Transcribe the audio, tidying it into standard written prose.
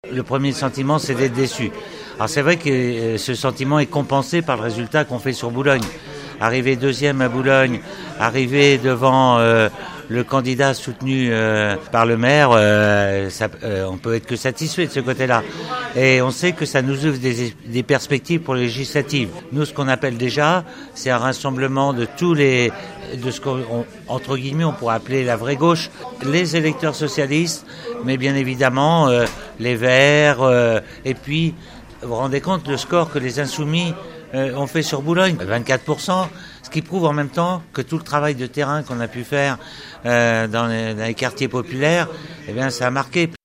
Le premier sentiment, c'est d'être déçu. Alors c'est vrai que ce sentiment est compensé par le résultat qu'on fait sur Boulogne. Arriver deuxième à Boulogne, arriver devant le candidat soutenu par le maire, on peut être que satisfait de ce côté-là. Et on sait que ça nous ouvre des perspectives pour les législatives. Nous, ce qu'on appelle déjà, c'est un rassemblement de de ce qu'entre guillemets on pourrait appeler la vraie gauche, les électeurs socialistes, mais bien évidemment les Verts, et puis vous vous rendez compte le score que les Insoumis ont fait sur Boulogne, 24%, ce qui prouve en même temps que tout le travail de terrain qu'on a pu faire dans les quartiers populaires, eh bien ça a marqué.